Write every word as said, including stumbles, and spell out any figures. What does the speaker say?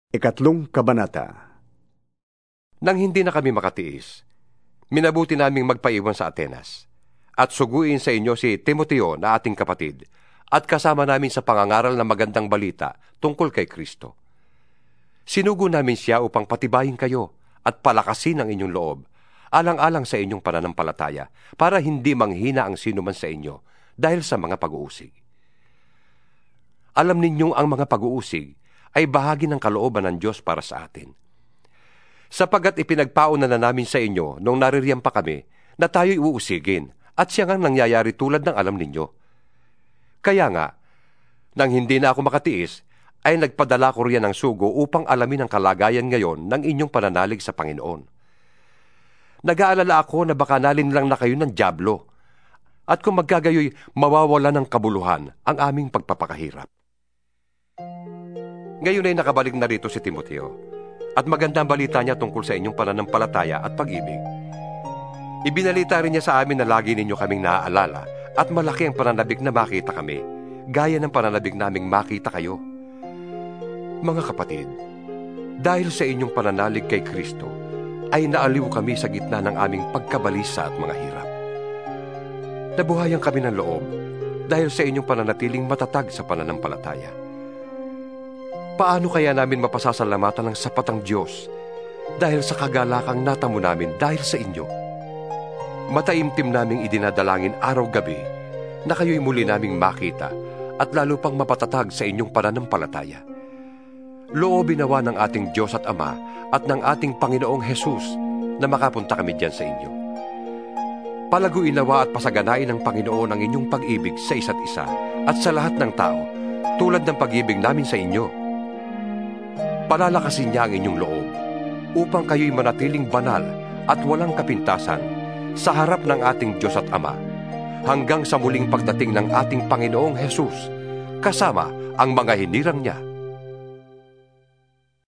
Ikatlong Kabanata. Nang hindi na kami makatiis, minabuti naming magpaiwan sa Atenas, at suguin sa inyo si Timoteo na ating kapatid, at kasama namin sa pangangaral ng magandang balita tungkol kay Kristo. Sinugo namin siya upang patibayin kayo at palakasin ang inyong loob, alang-alang sa inyong pananampalataya, para hindi manghina ang sino man sa inyo dahil sa mga pag-uusig. Alam ninyong ang mga pag-uusig ay bahagi ng kalooban ng Diyos para sa atin. Sapagat ipinagpauna na namin sa inyo nung naririyan pa kami na tayo'y uusigin, at siya nga nangyayari tulad ng alam ninyo. Kaya nga, nang hindi na ako makatiis, ay nagpadala ko riyan ng sugo upang alamin ang kalagayan ngayon ng inyong pananalig sa Panginoon. Nag-aalala ako na baka nalinlang na kayo ng dyablo, at kung magkagayoy mawawala ng kabuluhan ang aming pagpapakahirap. Ngayon ay nakabalik na rito si Timoteo, at magandang balita niya tungkol sa inyong pananampalataya at pag-ibig. Ibinalita rin niya sa amin na lagi ninyo kaming naaalala, at malaki ang pananabik na makita kami, gaya ng pananabik naming makita kayo. Mga kapatid, dahil sa inyong pananalig kay Kristo, ay naaliw kami sa gitna ng aming pagkabalisa at mga hirap. Nabuhayan kami ng loob dahil sa inyong pananatiling matatag sa pananampalataya. Paano kaya namin mapasasalamatan ng sapat ang Diyos dahil sa kagalakang natamo namin dahil sa inyo? Mataimtim naming idinadalangin araw-gabi na kayo'y muli naming makita at lalo pang mapatatag sa inyong pananampalataya. Loobin nawa ng ating Diyos at Ama at ng ating Panginoong Hesus na makapunta kami diyan sa inyo. Palaguin nawa at pasaganain ng Panginoon ang inyong pag-ibig sa isa't isa at sa lahat ng tao, tulad ng pag-ibig namin sa inyo. Palalakasin niya ang inyong loob upang kayo'y manatiling banal at walang kapintasan sa harap ng ating Diyos at Ama hanggang sa muling pagdating ng ating Panginoong Hesus kasama ang mga hinirang niya